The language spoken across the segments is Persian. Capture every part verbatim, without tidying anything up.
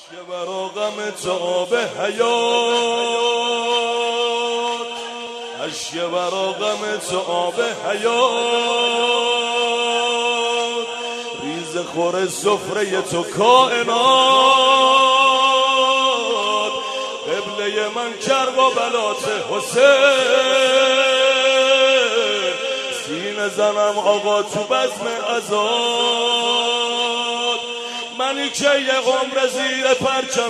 اشک برا غم تو آب حیات، اشک برا غم تو آب حیات، ریز خور سفره تو کائنات، قبله من کربلات حسین، سینه زنم آقا تو بزم عزاد، منی که یه عمر زیر پرچم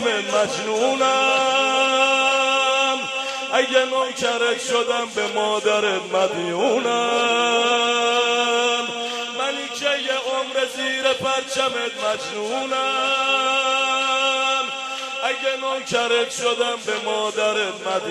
مجنونم، اگه نوکرت شدم به مادرت مدیونم، منی که یه عمر زیر پرچمت مجنونم، اگه نوکرت شدم به مادرت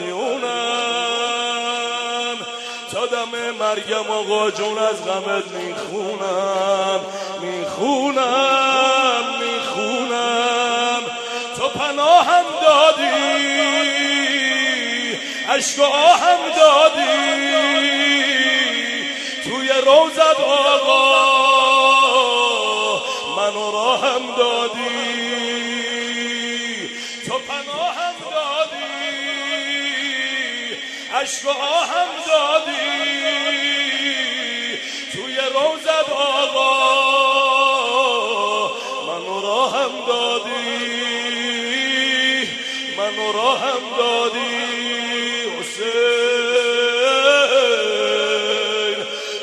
مدیونم، تا دم مرگم آقا جون از غمت میخونم میخونم میخونم. تو پناهم دادی، عشق و آهم دادی، توی روزت آقا منو راهم دادی، تو پناهم دادی، عشق و آهم دادی، توی روزت آقا منو راهم دادی، منو راهم دادی. حسین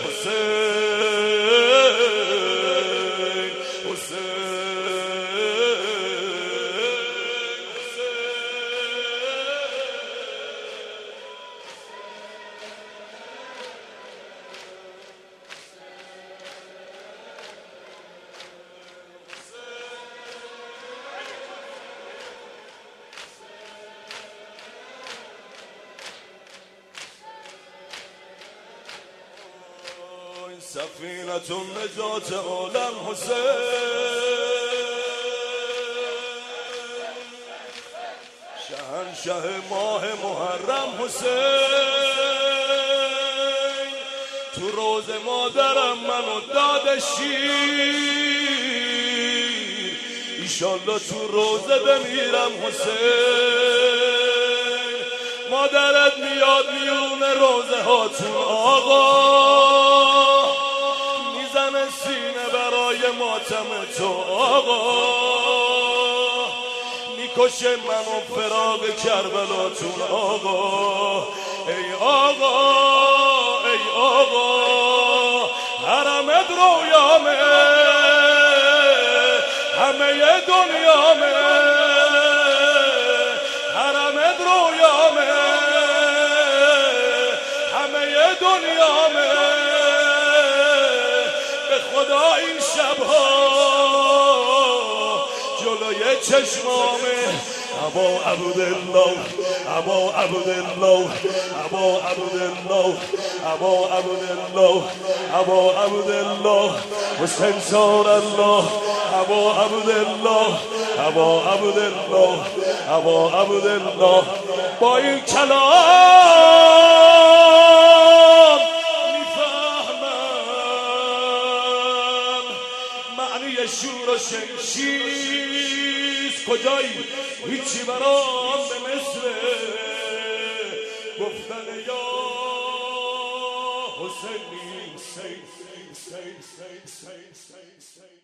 حسین سفینة نجات عالم حسین، شهنشه ماه محرم حسین، تو روز مادرم منو داد شیر، ایشالله تو روزه بمیرم حسین، مادرت میاد میونه روزه هاتون آقا، سینه برای ماتم تو آقا، میکشه منو فراق کربلاتون آقا، ای آقا ای آقا، حرمت رویامه همه دنیامه، حرمت رویامه همه دنیامه، خدا این شبها جلوی چشمامه، ابا عبدالله ابا عبدالله ابا عبدالله ابا عبدالله ابا عبدالله حسین سار الله، ابا عبدالله ابا عبدالله ابا عبدالله. با این کلام شور و شمشیر کجایی، هیچی برام به مثل گفتن یا حسین.